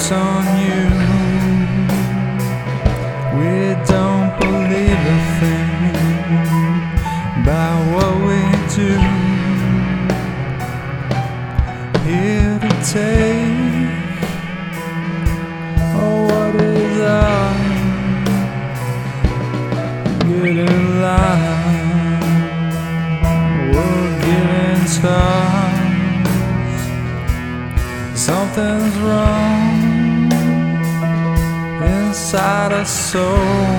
joke's on you. We don't believe a thing about what we do. Here to take what is ours. Get in line, we're giving stars. Something's wrong inside our soul.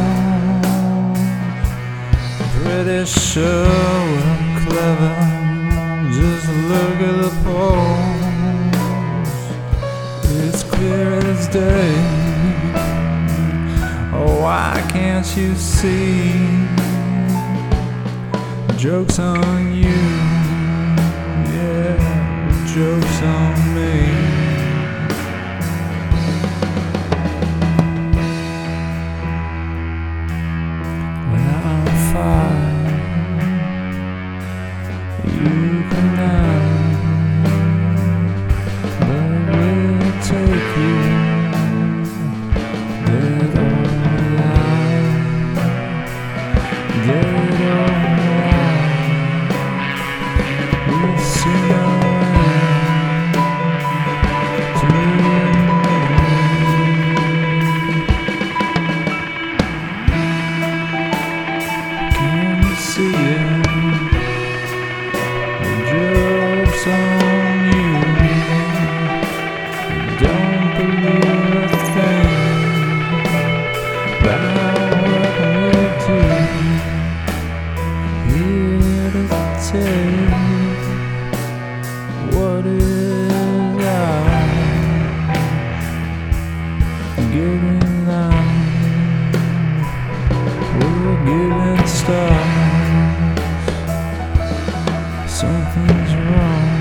Pretty sure we're clever, just look at the polls. It's clear as day. Oh, why can't you see? Joke's on you, yeah, joke's on me. When I'm fine, you can hide, but we'll take you dead or alive, dead or alive. We'll see no end to can you see it? The joke's on you. Don't believe a thing about what we do. Here to take what is ours. Giving line, we're giving stars. Something's wrong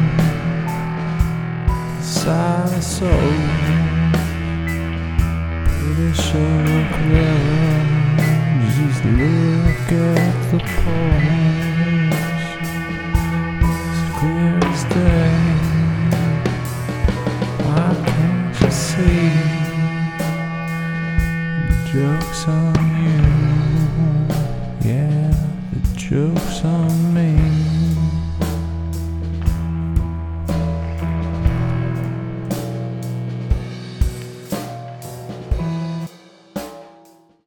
inside our soul. Pretty sure we're clever, just look at the poem.